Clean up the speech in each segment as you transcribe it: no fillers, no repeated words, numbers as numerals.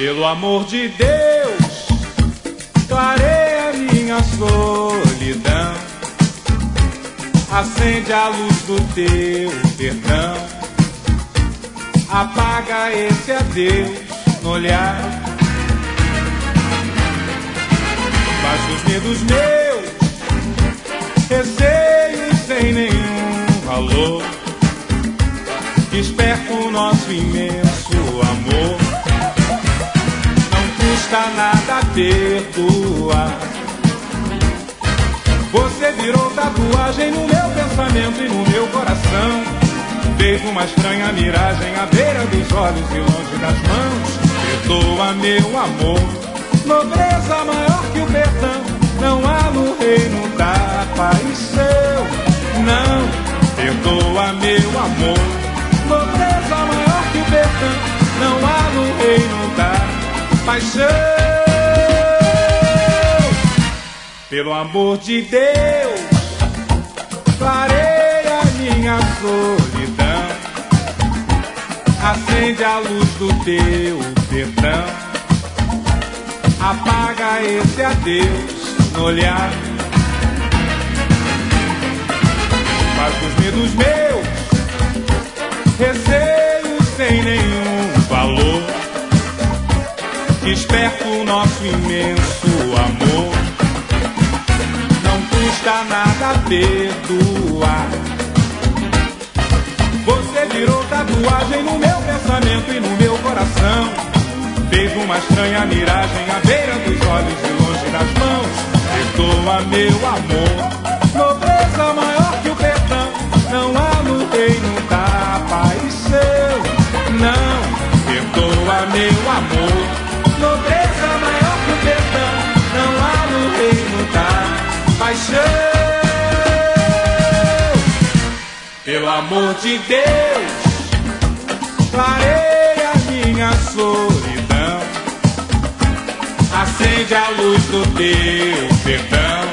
Pelo amor de Deus, clareia minha solidão, acende a luz do teu perdão, apaga esse adeus no olhar. Faz os medos meus, receios sem nenhum valor, desperta o nosso imenso amor. Não custa nada perdoar. Você virou tatuagem no meu pensamento e no meu coração. Fez uma estranha miragem à beira dos olhos e longe das mãos. Perdoa, meu amor, nobreza maior que o perdão não há no reino da paixão. Não, perdoa, meu amor, nobreza maior que o perdão não há no reino da paixão. Pelo amor de Deus, clareia minha solidão, acende a luz do teu perdão, apaga esse adeus no olhar. Faz os medos meus, receios sem nenhum valor, desperta o nosso imenso amor. Não custa nada perdoar. Você virou tatuagem no meu pensamento e no meu coração. Fez uma estranha miragem à beira dos olhos e longe das mãos. Perdoa, meu amor, nobreza maior que o perdão não há no reino da paixão. Não, perdoa, meu amor, nobreza maior que o perdão não há no reino da paixão. Pelo amor de Deus, clareia minha solidão, acende a luz do teu perdão,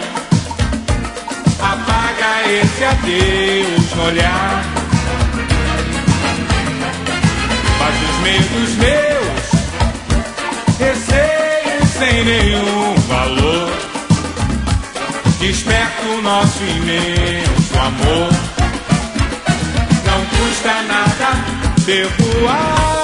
apaga esse adeus no olhar. Faz os medos meus, receios sem nenhum valor, desperta o nosso imenso amor. Não custa nada perdoar.